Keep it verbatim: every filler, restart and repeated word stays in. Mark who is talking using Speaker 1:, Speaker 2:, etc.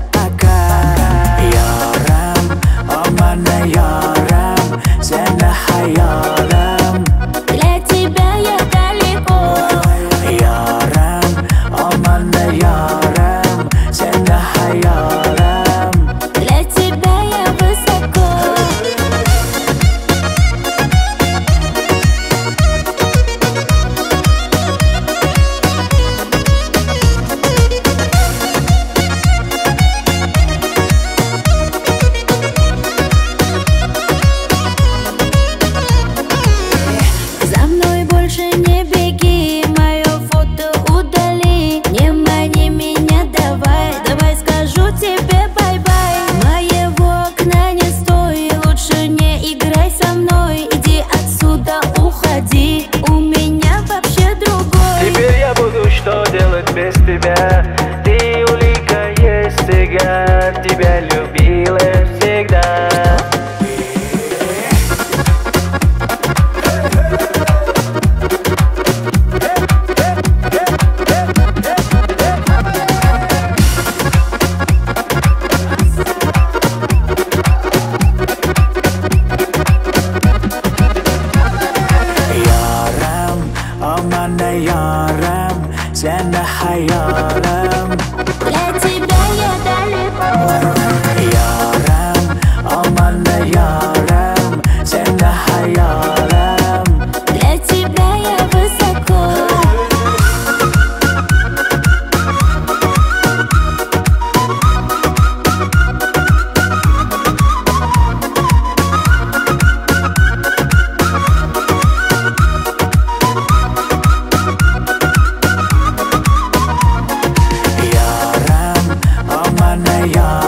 Speaker 1: пока. Ярам, о mana ярам, сена хаялам.
Speaker 2: Для тебя я далеко.
Speaker 1: Ярам, о mana ярам, сена хаялам.
Speaker 2: Для тебя я высоко. За мной больше не беги, мое фото удали. Не мани меня, давай, давай скажу тебе бай-бай. Моего окна не стой, лучше не играй со мной. Иди отсюда, уходи, у меня вообще другой.
Speaker 3: Теперь я буду что делать без тебя? Ты улика есть цыган, тебя любила всегда.
Speaker 1: О mana ярам, сена хаялам.
Speaker 2: Для тебя я далеко.
Speaker 1: Ярам, о mana ярам, сена хаялам.
Speaker 2: Для тебя я высоко.
Speaker 1: Ярам, о mana ярам.